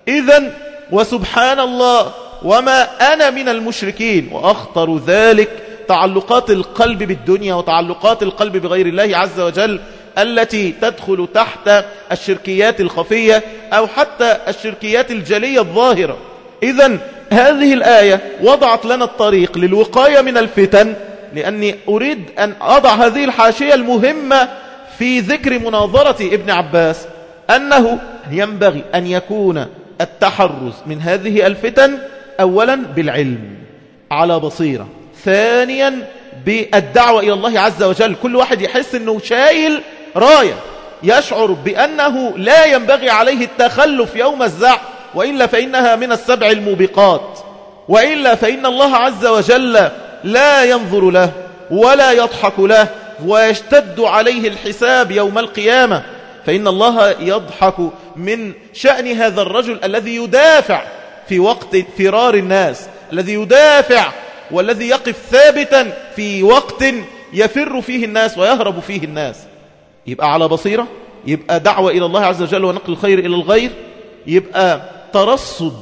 إذن وسبحان الله وما أنا من المشركين. وأخطر ذلك تعلقات القلب بالدنيا وتعلقات القلب بغير الله عز وجل التي تدخل تحت الشركيات الخفية أو حتى الشركيات الجلية الظاهرة. إذن هذه الآية وضعت لنا الطريق للوقاية من الفتن، لأني أريد أن أضع هذه الحاشية المهمة في ذكر مناظرة ابن عباس، أنه ينبغي أن يكون التحرز من هذه الفتن أولا بالعلم على بصيرة، ثانيا بالدعوة إلى الله عز وجل. كل واحد يحس أنه شايل راية، يشعر بأنه لا ينبغي عليه التخلف يوم الزعف، وإلا فإنها من السبع الموبقات، وإلا فإن الله عز وجل لا ينظر له ولا يضحك له ويشتد عليه الحساب يوم القيامة. فإن الله يضحك من شأن هذا الرجل الذي يدافع في وقت فرار الناس، الذي يدافع والذي يقف ثابتا في وقت يفر فيه الناس ويهرب فيه الناس. يبقى على بصيرة، يبقى دعوة إلى الله عز وجل ونقل الخير إلى الغير، يبقى ترصد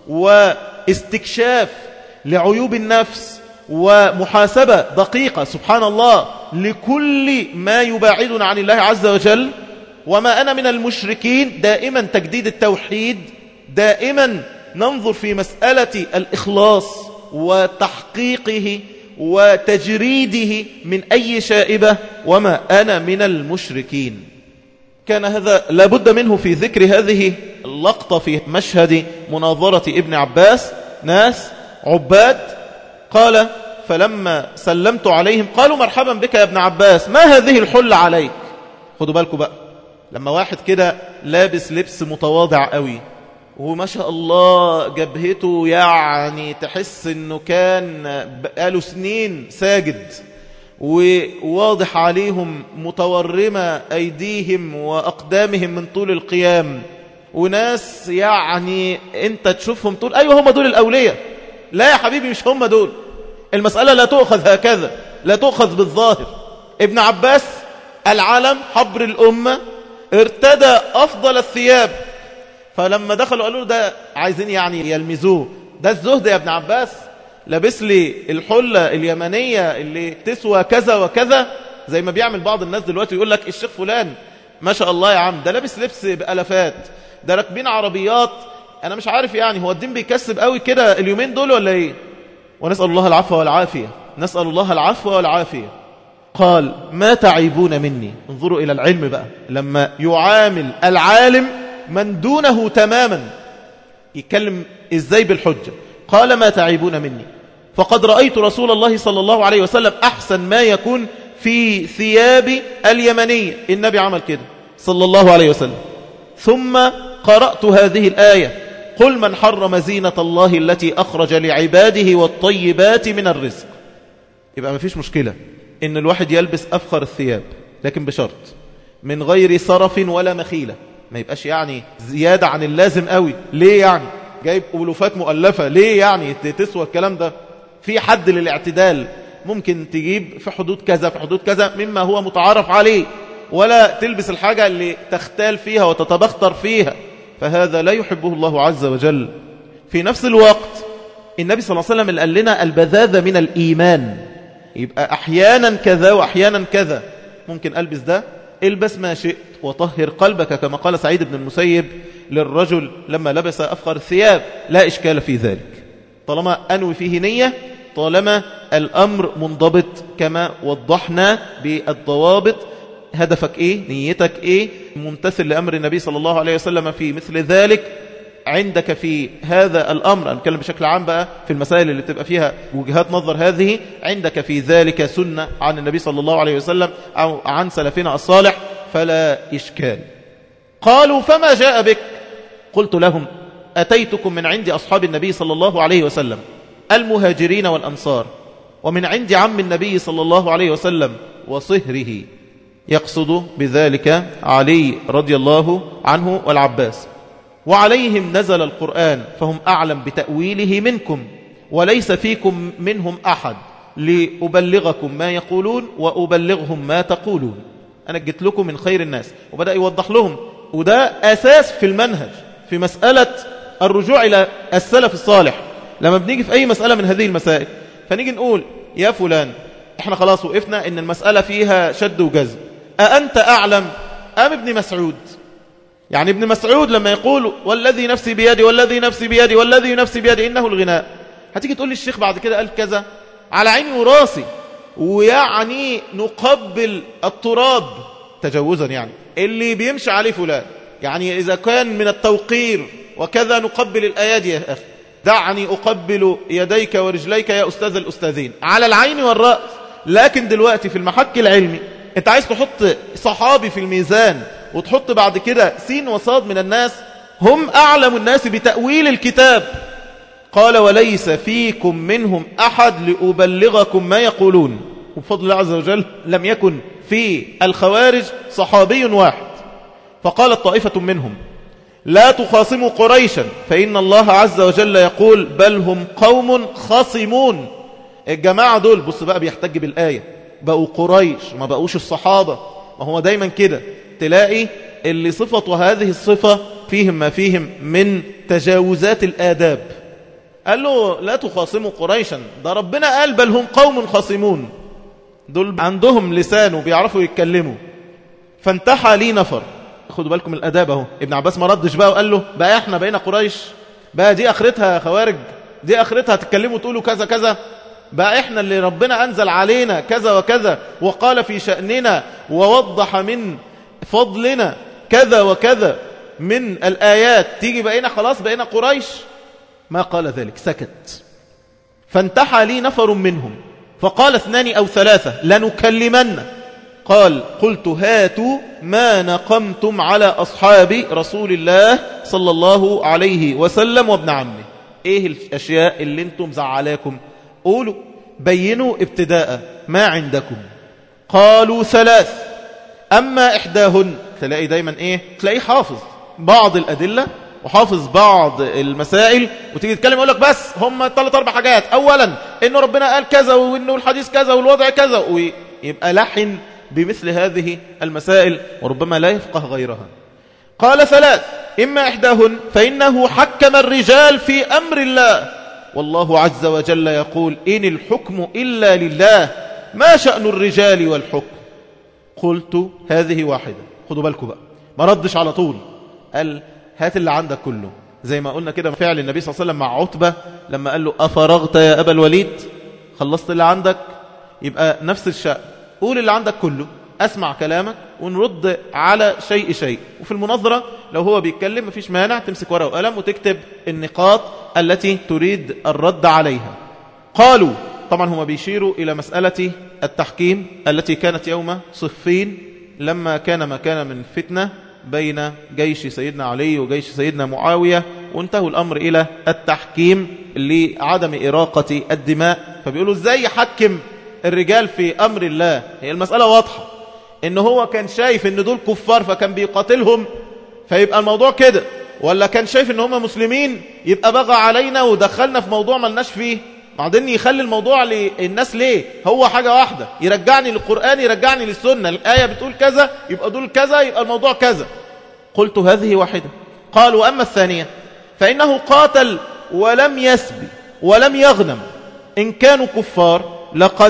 واستكشاف لعيوب النفس ومحاسبة دقيقة سبحان الله لكل ما يباعدنا عن الله عز وجل. وما أنا من المشركين، دائما تجديد التوحيد، دائما ننظر في مسألة الإخلاص وتحقيقه وتجريده من أي شائبة. وما أنا من المشركين، كان هذا لابد منه في ذكر هذه اللقطة في مشهد مناظرة ابن عباس. ناس عباد، قال فلما سلمت عليهم قالوا مرحبا بك يا ابن عباس، ما هذه الحلة عليك؟ خدوا بالكم بقى، لما واحد كده لابس لبس متواضع قوي وما شاء الله جبهته يعني تحس انه كان بقاله سنين ساجد، وواضح عليهم متورمة أيديهم وأقدامهم من طول القيام، وناس يعني انت تشوفهم تقول أيوة هم دول الأولياء. لا يا حبيبي، مش هم دول. المسألة لا تؤخذ هكذا، لا تؤخذ بالظاهر. ابن عباس العالم حبر الأمة ارتدى أفضل الثياب، فلما دخلوا قالوا له ده عايزين يعني يلمزوه، ده الزهد يا ابن عباس، لابس لي الحلة اليمنية اللي تسوى كذا وكذا، زي ما بيعمل بعض الناس دلوقتي يقول لك الشيخ فلان ما شاء الله يا عم ده لابس لبس بألفات، ده راكبين عربيات، أنا مش عارف يعني هو الدين بيكسب قوي كده اليومين دول ولا إيه؟ ونسأل الله العفو والعافية، نسأل الله العفو والعافية. قال ما تعيبون مني؟ انظروا إلى العلم بقى، لما يعامل العالم من دونه تماما يتكلم إزاي بالحجة. قال ما تعيبون مني فقد رأيت رسول الله صلى الله عليه وسلم أحسن ما يكون في ثياب اليمنية. النبي عمل كده صلى الله عليه وسلم. ثم قرأت هذه الآية قل من حرم زينة الله التي أخرج لعباده والطيبات من الرزق. يبقى ما فيش مشكلة إن الواحد يلبس أفخر الثياب، لكن بشرط من غير صرف ولا مخيلة، ما يبقاش يعني زيادة عن اللازم قوي. ليه يعني جايب ألوفات مؤلفة؟ ليه يعني تسوى الكلام ده؟ في حد للاعتدال، ممكن تجيب في حدود كذا في حدود كذا مما هو متعارف عليه، ولا تلبس الحاجة اللي تختال فيها وتتبختر فيها، فهذا لا يحبه الله عز وجل. في نفس الوقت النبي صلى الله عليه وسلم قال لنا البذاذة من الإيمان، يبقى أحيانا كذا وأحيانا كذا، ممكن ألبس ده، البس ما شئت وطهر قلبك، كما قال سعيد بن المسيب للرجل لما لبس أفخر الثياب، لا إشكال في ذلك طالما أنوي فيه نية، طالما الأمر منضبط كما وضحنا بالضوابط. هدفك إيه؟ نيتك إيه؟ ممتثل لأمر النبي صلى الله عليه وسلم في مثل ذلك. عندك في هذا الأمر، أنتكلم بشكل عام بقى في المسائل اللي تبقى فيها وجهات نظر هذه، عندك في ذلك سنة عن النبي صلى الله عليه وسلم أو عن سلفنا الصالح فلا إشكال. قالوا فما جاء بك؟ قلت لهم أتيتكم من عند أصحاب النبي صلى الله عليه وسلم المهاجرين والأنصار، ومن عند عم النبي صلى الله عليه وسلم وصهره، يقصد بذلك علي رضي الله عنه والعباس، وعليهم نزل القرآن فهم أعلم بتأويله منكم، وليس فيكم منهم أحد لأبلغكم ما يقولون وأبلغهم ما تقولون. أنا جيت لكم من خير الناس، وبدأ يوضح لهم، وده أساس في المنهج في مسألة الرجوع إلى السلف الصالح. لما بنيجي في أي مسألة من هذه المسائل فنيجي نقول يا فلان احنا خلاص وقفنا ان المسألة فيها شد وجذب، أأنت أعلم أم ابن مسعود؟ يعني ابن مسعود لما يقول والذي نفسي بيدي والذي نفسي بيدي والذي نفسي بيدي إنه الغناء، هتيجي تقول لي الشيخ بعد كده قال كذا على عيني وراسي، ويعني نقبل التراب تجوزا، يعني اللي بيمشي عليه فلان، يعني إذا كان من التوقير وكذا نقبل الأيادي يا أخي، دعني أقبل يديك ورجليك يا أستاذ الأستاذين، على العين والرأس. لكن دلوقتي في المحك العلمي انت عايز تحط صحابي في الميزان وتحط بعد كده سين وصاد من الناس هم أعلم الناس بتأويل الكتاب. قال وليس فيكم منهم أحد لأبلغكم ما يقولون. وبفضل الله عز وجل لم يكن في الخوارج صحابي واحد. فقالت طائفة منهم لا تخاصموا قريشا فإن الله عز وجل يقول بل هم قوم خصمون. الجماعة دول بص بقى بيحتج بالآية، بقوا قريش ما بقوش الصحابة. ما هو دايما كده تلاقي اللي صفة هذه الصفة فيهم ما فيهم من تجاوزات الآداب. قال له لا تخاصموا قريشا، ده ربنا قال بل هم قوم خصمون، دول عندهم لسان وبيعرفوا يتكلموا. فانتحى لي نفر. خدوا بالكم الأداب اهو. ابن عباس ما ردش بقى وقال له بقى احنا بقينا قريش، بقى دي اخرتها خوارج، دي اخرتها تتكلموا تقولوا كذا كذا، بقى احنا اللي ربنا انزل علينا كذا وكذا وقال في شأننا ووضح من فضلنا كذا وكذا من الآيات، تيجي بقينا خلاص بقينا قريش؟ ما قال ذلك، سكت. فانتحى لي نفر منهم فقال اثنان أو ثلاثة لنكلمن. قال قلت هاتوا ما نقمتم على أصحاب رسول الله صلى الله عليه وسلم وابن عمه. ايه الاشياء اللي انتم زعلاكم؟ قولوا بينوا ابتداء ما عندكم. قالوا ثلاث، أما إحداهن، تلاقي دايما ايه، تلاقيه حافظ بعض الأدلة وحافظ بعض المسائل، وتيجي تتكلم يقول لك بس هم ثلاث اربع حاجات. اولا انه ربنا قال كذا وانه الحديث كذا والوضع كذا، ويبقى لحن بمثل هذه المسائل وربما لا يفقه غيرها. قال ثلاث، اما احداهن فانه حكم الرجال في امر الله والله عز وجل يقول ان الحكم الا لله ما شأن الرجال والحكم. قلت هذه واحدة. خدوا بالكم بقى، ما ردش على طول، قال هات اللي عندك كله. زي ما قلنا كده فعل النبي صلى الله عليه وسلم مع عتبة لما قال له أفرغت يا أبا الوليد، خلصت اللي عندك؟ يبقى نفس الشأن، قول اللي عندك كله، أسمع كلامك ونرد على شيء شيء. وفي المناظرة لو هو بيتكلم مفيش مانع تمسك ورقة وقلم وتكتب النقاط التي تريد الرد عليها. قالوا، طبعا هم بيشيروا إلى مسألة التحكيم التي كانت يوم صفين لما كان ما كان من فتنة بين جيش سيدنا علي وجيش سيدنا معاوية، وانتهوا الأمر إلى التحكيم لعدم إراقة الدماء. فبيقولوا ازاي يحكم الرجال في أمر الله؟ هي المسألة واضحة، إن هو كان شايف إن دول كفار فكان بيقاتلهم فيبقى الموضوع كده، ولا كان شايف إن هم مسلمين يبقى بغى علينا ودخلنا في موضوع ملناش فيه. بعدين يخلي الموضوع للناس ليه؟ هو حاجة واحدة، يرجعني للقرآن يرجعني للسنة، الآية بتقول كذا يبقى دول كذا يبقى الموضوع كذا. قلت هذه واحدة. قال وأما الثانية فإنه قاتل ولم يسبي ولم يغنم، إن كانوا كفار لقد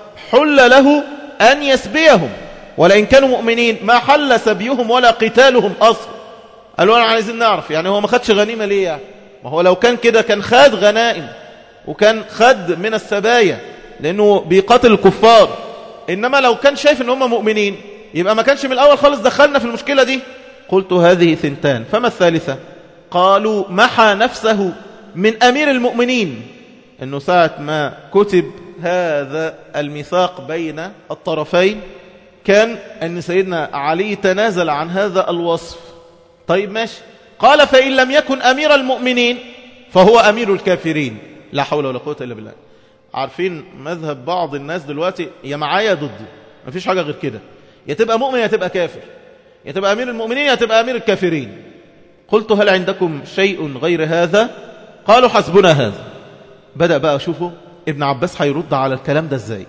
حل له أن يسبيهم، ولئن كانوا مؤمنين ما حل سبيهم ولا قتالهم أصلا. قالوا أنا عايزين نعرف يعني هو ما خدش غنيمة ليه؟ يعني ما هو لو كان كده كان خد غنائم وكان خد من السبايا لأنه بيقاتل الكفار، إنما لو كان شايف إن هم مؤمنين يبقى ما كانش من الأول خالص دخلنا في المشكلة دي. قلت هذه ثنتان، فما الثالثة؟ قالوا محى نفسه من أمير المؤمنين، إنه ساعة ما كتب هذا الميثاق بين الطرفين كان أن سيدنا علي تنازل عن هذا الوصف. طيب ماشي. قال فإن لم يكن أمير المؤمنين فهو أمير الكافرين. لا حول ولا قوة إلا بالله. عارفين مذهب بعض الناس دلوقتي يا معايا ضدي، ما فيش حاجة غير كده، يا تبقى مؤمن يا تبقى كافر، يا تبقى أمير المؤمنين يا تبقى أمير الكافرين. قلت هل عندكم شيء غير هذا؟ قالوا حسبنا هذا. بدأ بقى أشوفه ابن عباس هيرد على الكلام ده ازاي.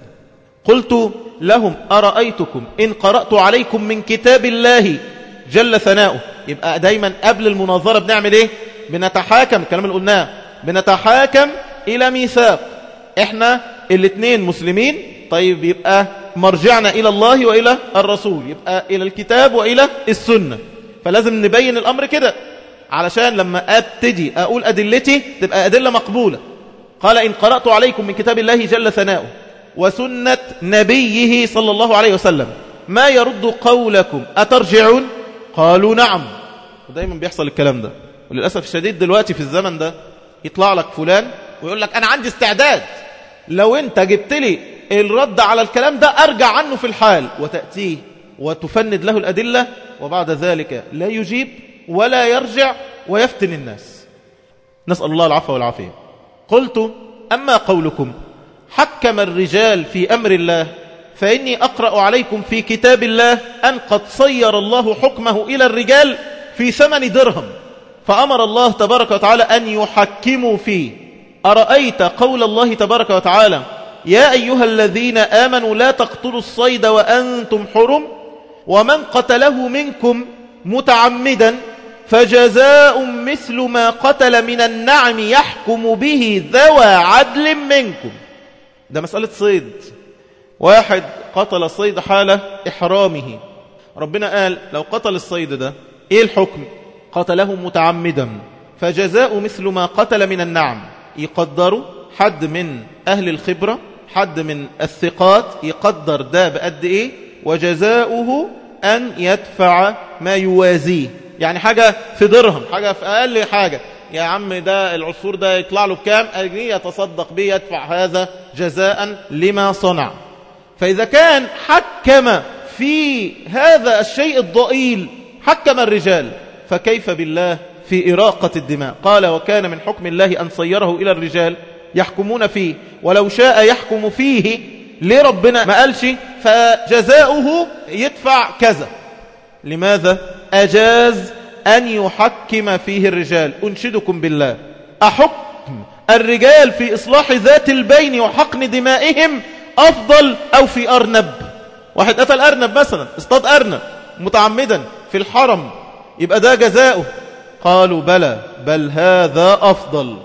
قلت لهم أرأيتكم إن قرأت عليكم من كتاب الله جل ثناؤه. يبقى دايما قبل المناظرة بنعمل ايه؟ بنتحاكم، الكلام اللي قلناه، بنتحاكم إلى ميثاق، احنا الاثنين مسلمين، طيب يبقى مرجعنا إلى الله وإلى الرسول، يبقى إلى الكتاب وإلى السنة. فلازم نبين الأمر كده علشان لما أبتدي أقول أدلتي تبقى أدلة مقبولة. قال إن قرأت عليكم من كتاب الله جل ثناؤه وسنة نبيه صلى الله عليه وسلم ما يرد قولكم أترجعون؟ قالوا نعم. ودايما بيحصل الكلام ده، وللأسف الشديد دلوقتي في الزمن ده يطلع لك فلان ويقول لك أنا عندي استعداد لو أنت جبت لي الرد على الكلام ده أرجع عنه في الحال، وتأتيه وتفند له الأدلة، وبعد ذلك لا يجيب ولا يرجع ويفتن الناس. نسأل الله العفو والعافية. قلت أما قولكم حكم الرجال في أمر الله فإني أقرأ عليكم في كتاب الله أن قد صير الله حكمه إلى الرجال في ثمن درهم، فأمر الله تبارك وتعالى أن يحكموا فيه. أرأيت قول الله تبارك وتعالى يا أيها الذين آمنوا لا تقتلوا الصيد وأنتم حرم ومن قتله منكم متعمدا فجزاء مثل ما قتل من النعم يحكم به ذوى عدل منكم. ده مسألة صيد، واحد قتل الصيد حال إحرامه، ربنا قال لو قتل الصيد ده إيه الحكم؟ قتله متعمدا فجزاء مثل ما قتل من النعم. يقدروا حد من أهل الخبرة، حد من الثقات يقدر ده بقد إيه، وجزاؤه أن يدفع ما يوازيه، يعني حاجة في درهم، حاجة في أقل حاجة، يا عم ده العصفور ده يطلع له بكام أجنيه يتصدق به يدفع هذا جزاء لما صنع. فإذا كان حكم في هذا الشيء الضئيل حكم الرجال، فكيف بالله في إراقة الدماء؟ قال وكان من حكم الله أن صيره إلى الرجال يحكمون فيه، ولو شاء يحكم فيه ليه ربنا ما قالش فجزاؤه يدفع كذا؟ لماذا أجاز أن يحكم فيه الرجال؟ أنشدكم بالله، أحكم الرجال في إصلاح ذات البين وحقن دمائهم أفضل أو في أرنب؟ واحد قتل أرنب مثلا، اصطاد أرنب متعمدا في الحرم، يبقى ده جزاؤه؟ قالوا بلى، بل هذا أفضل.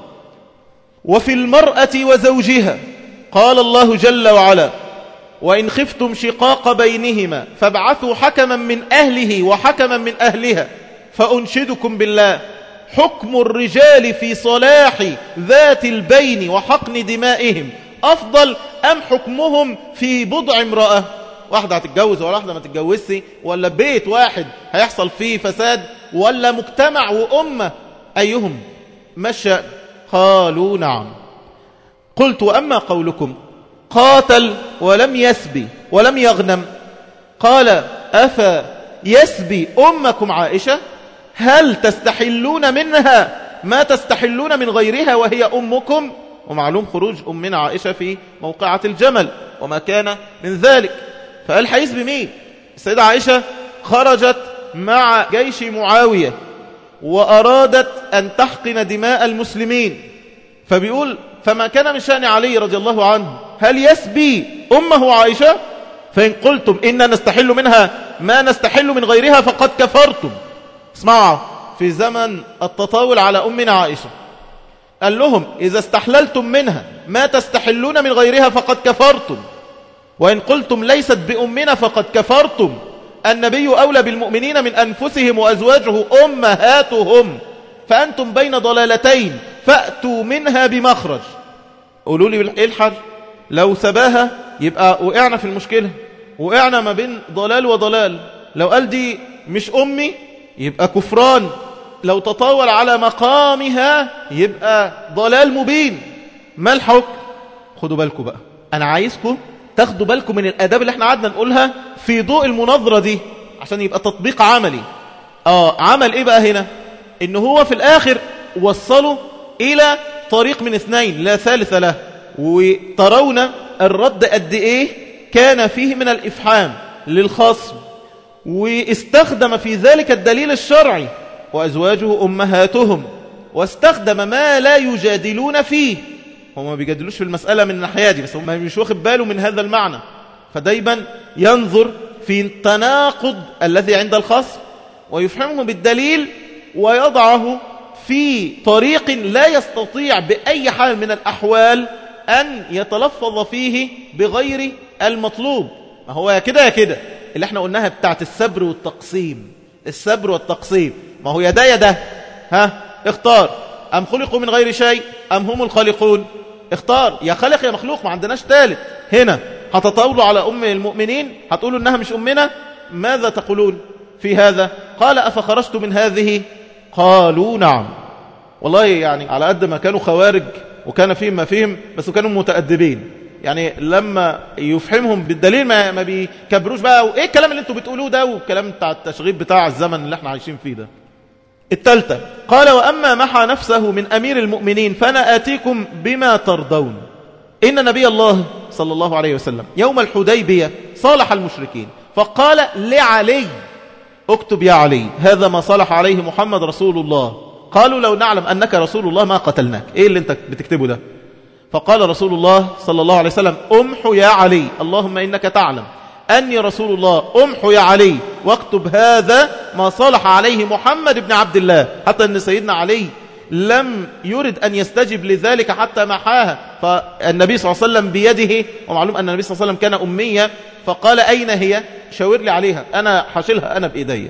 وفي المرأة وزوجها قال الله جل وعلا وإن خفتم شقاق بينهما فابعثوا حكما من أهله وحكما من أهلها. فأنشدكم بالله، حكم الرجال في صلاح ذات البين وحقن دمائهم أفضل أم حكمهم في بضع امرأة؟ واحدة هتتجوز ولا واحدة ما تتجوزش، ولا بيت واحد هيحصل فيه فساد، ولا مجتمع وأمة، أيهم؟ ما الشأن؟ قالوا نعم. قلت وأما قولكم قاتل ولم يسبي ولم يغنم، قال أفا يسبي أمكم عائشة؟ هل تستحلون منها ما تستحلون من غيرها وهي أمكم؟ ومعلوم خروج أمنا عائشة في موقعة الجمل وما كان من ذلك. فقال حيسبي مين؟ السيدة عائشة خرجت مع جيش معاوية وأرادت أن تحقن دماء المسلمين، فبيقول فما كان من شأن علي رضي الله عنه هل يسبي أمه عائشة؟ فإن قلتم إن نستحل منها ما نستحل من غيرها فقد كفرتم. اسمعوا، في زمن التطاول على أمنا عائشة قال لهم إذا استحللتم منها ما تستحلون من غيرها فقد كفرتم، وإن قلتم ليست بأمنا فقد كفرتم. النبي أولى بالمؤمنين من أنفسهم وأزواجه أمهاتهم، فأنتم بين ضلالتين فأتوا منها بمخرج. قولوا لي إيه الحل؟ لو سباها يبقى وقعنا في المشكلة، وقعنا ما بين ضلال وضلال. لو قال دي مش أمي يبقى كفران، لو تطاول على مقامها يبقى ضلال مبين. ما الحكم؟ خدوا بالكم بقى، أنا عايزكم تاخدوا بالكم من الآداب اللي احنا قعدنا نقولها في ضوء المناظرة دي عشان يبقى تطبيق عملي. آه عمل إيه بقى هنا؟ إنه هو في الآخر وصلوا إلى طريق من اثنين لا ثالث له، وترون الرد قد إيه كان فيه من الإفحام للخصم، واستخدم في ذلك الدليل الشرعي وأزواجه أمهاتهم، واستخدم ما لا يجادلون فيه. هم ما بيجادلوش في المسألة من الناحية دي، بس هم مش واخد باله من هذا المعنى، فدايما ينظر في التناقض الذي عند الخصم ويفهمه بالدليل ويضعه في في طريق لا يستطيع بأي حال من الأحوال أن يتلفظ فيه بغير المطلوب. ما هو يا كده يا كده اللي احنا قلناها بتاعت السبر والتقسيم. السبر والتقسيم، ما هو يا ده يا ده، ها اختار. أم خلقوا من غير شيء أم هم الخالقون؟ اختار، يا خالق يا مخلوق، ما عندناش ثالث. هنا هتطاولوا على أم المؤمنين، هتقولوا إنها مش أمنا، ماذا تقولون في هذا؟ قال أفخرجت من هذه؟ قالوا نعم. والله يعني على قد ما كانوا خوارج وكان فيهم ما فيهم، بس كانوا متأدبين. يعني لما يفهمهم بالدليل ما, ما بيكبروش بقى وايه الكلام اللي انتوا بتقولوه ده، والكلام بتاع التشغيب بتاع الزمن اللي احنا عايشين فيه ده. الثالثة قال وأما محى نفسه من أمير المؤمنين فأنا آتيكم بما ترضون. إن نبي الله صلى الله عليه وسلم يوم الحديبية صالح المشركين فقال لعلي اكتب يا علي هذا ما صالح عليه محمد رسول الله. قالوا لو نعلم أنك رسول الله ما قتلناك. إيه اللي انت بتكتبه ده؟ فقال رسول الله صلى الله عليه وسلم امحو يا علي اللهم إنك تعلم أني رسول الله، امحو يا علي واكتب هذا ما صالح عليه محمد بن عبد الله. حتى أن سيدنا علي لم يرد أن يستجب لذلك حتى محاها. فالنبي صلى الله عليه وسلم بيده، ومعلوم أن النبي صلى الله عليه وسلم كان أمية، فقال أين هي؟ شاور لي عليها، أنا حشلها أنا بإيدي.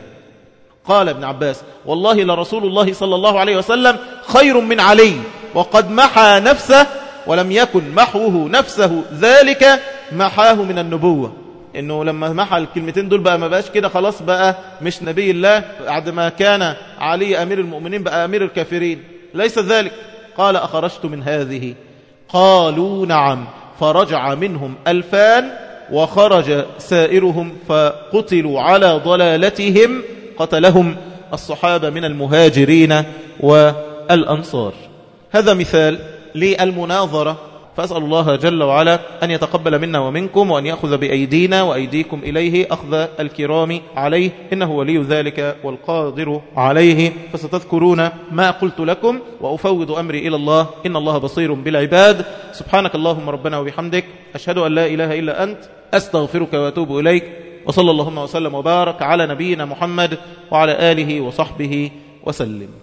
قال ابن عباس والله لرسول الله صلى الله عليه وسلم خير من علي وقد محى نفسه ولم يكن محوه نفسه ذلك محاه من النبوة. انه لما محى الكلمتين دول بقى ما بقاش كده خلاص بقى مش نبي الله، بعد ما كان علي امير المؤمنين بقى امير الكافرين. ليس ذلك. قال اخرجت من هذه؟ قالوا نعم. فرجع منهم الفان وخرج سائرهم فقتلوا على ضلالتهم، قتلهم الصحابة من المهاجرين والأنصار. هذا مثال للمناظرة. فأسأل الله جل وعلا أن يتقبل منا ومنكم وأن يأخذ بأيدينا وأيديكم إليه أخذ الكرام عليه، إنه ولي ذلك والقادر عليه. فستذكرون ما قلت لكم وأفوض أمري إلى الله، إن الله بصير بالعباد. سبحانك اللهم ربنا وبحمدك، أشهد أن لا إله إلا أنت، أستغفرك وأتوب إليك. وصلى اللهم وسلم وبارك على نبينا محمد وعلى آله وصحبه وسلم.